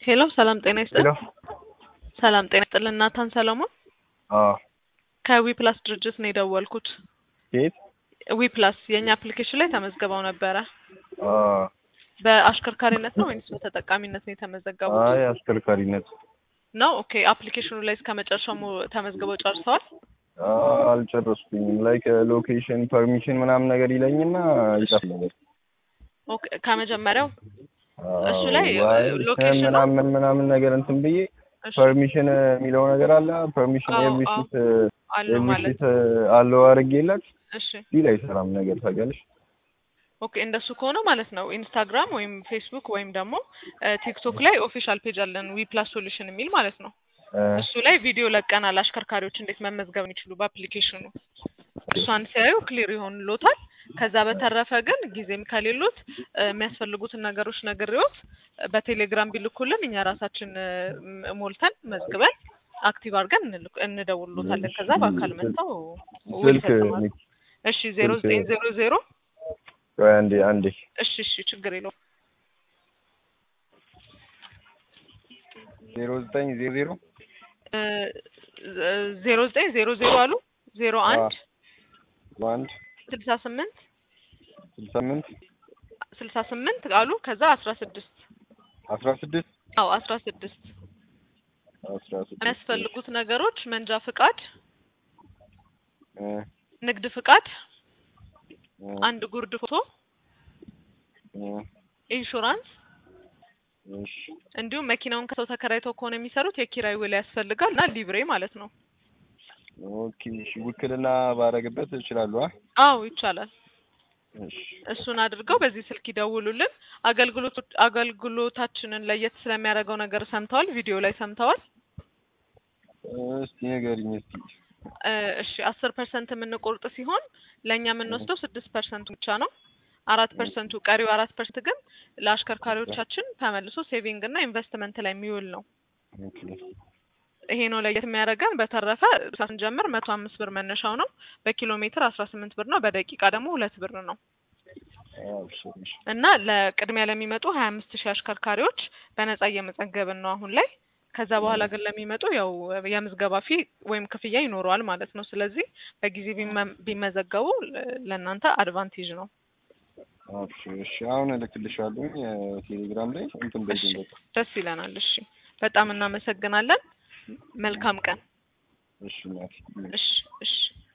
ሄሎ ሰላም ጤና ይስጥልኝ። ሄሎ ሰላም ጤና ይስጥልኝ። ናታን ሰለሞን ከዊ ፕላስ ድርጅት ነው የደወልኩት። የት? ዊ ፕላስ የኛ አፕሊኬሽን ላይ ተመዝግበው ነበረ። በአሽከርካሪነት ነው ወይስ በተጠቃሚነት ነው የተመዘገቡት? አይ አሽከርካሪነት ነው። ኦኬ አፕሊኬሽኑ ላይ እስከመጨረሻው ተመዝግበው ጨርሰዋል? አልጨረስኩኝም። ላይክ ሎኬሽን ፐርሚሽን ምናምን ነገር ይለኝና ይጠፋል። ኦኬ ከመጀመሪያው እሱ ላይ ሎኬሽን ምናምን ነገር እንትን ብዬ ፐርሚሽን የሚለው ነገር አለ። ፐርሚሽን ኤቭሪሲት አለው አድርጌላት እሺ ዲል አይሰራም ነገር ታውቂያለሽ። ኦኬ እንደሱ ከሆነ ማለት ነው ኢንስታግራም ወይም ፌስቡክ ወይም ደግሞ ቲክቶክ ላይ ኦፊሻል ፔጅ አለን ዊ ፕላስ ሶሉሽን የሚል ማለት ነው። እሱ ላይ ቪዲዮ ለቀናል አሽከርካሪዎች እንዴት መመዝገብ የሚችሉ በአፕሊኬሽኑ። እሷን ሲያዩ ክሊር ይሆንልዎታል። ከዛ በተረፈ ግን ጊዜም ከሌሎት የሚያስፈልጉትን ነገሮች ነግሬዎት በቴሌግራም ቢልኩልን እኛ ራሳችን ሞልተን መዝግበን አክቲቭ አድርገን እንደውልሎታለን። ከዛ በአካል መጥተው ስልክ እሺ 0900 አንዴ እሺ ችግር የለውም 0900 0900 አሉ 01 1 68 አሉ ከዛ 16 አዎ 16 የሚያስፈልጉት ነገሮች መንጃ ፍቃድ፣ ንግድ ፍቃድ፣ አንድ ጉርድ ፎቶ፣ ኢንሹራንስ እንዲሁም መኪናውን ከሰው ተከራይተው ከሆነ የሚሰሩት የኪራይ ውል ያስፈልጋል እና ሊብሬ ማለት ነው። ኦኬ እሺ ውክልና ባረግበት እችላለሁ? አዎ ይቻላል። እሱን አድርገው በዚህ ስልክ ይደውሉልን። አገልግሎታችንን ለየት ስለሚያደርገው ነገር ሰምተዋል? ቪዲዮ ላይ ሰምተዋል? እስቲ ንገሪኝ እስቲ። እሺ 10% የምንቆርጥ ሲሆን ለኛ የምንወስደው 6% ብቻ ነው። 4% ቀሪው 4% ግን ለአሽከርካሪዎቻችን ተመልሶ ሴቪንግ እና ኢንቨስትመንት ላይ የሚውል ነው። ኦኬ ይሄ ነው ለየት የሚያደርገን። በተረፈ ስንጀምር 105 ብር መነሻው ነው። በኪሎ ሜትር 18 ብር ነው። በደቂቃ ደግሞ 2 ብር ነው። እና ለቅድሚያ ለሚመጡ 25000 አሽከርካሪዎች በነፃ እየመዘገብን ነው አሁን ላይ። ከዛ በኋላ ግን ለሚመጡ ያው የምዝገባ ፊ ወይም ክፍያ ይኖረዋል ማለት ነው። ስለዚህ በጊዜ ቢመዘገቡ ለእናንተ አድቫንቴጅ ነው። እሺ አሁን እልክልሻለሁ ቴሌግራም ላይ እንትን በዚህ ደስ ይለናል። እሺ በጣም እናመሰግናለን። መልካም ቀን። እሺ እሺ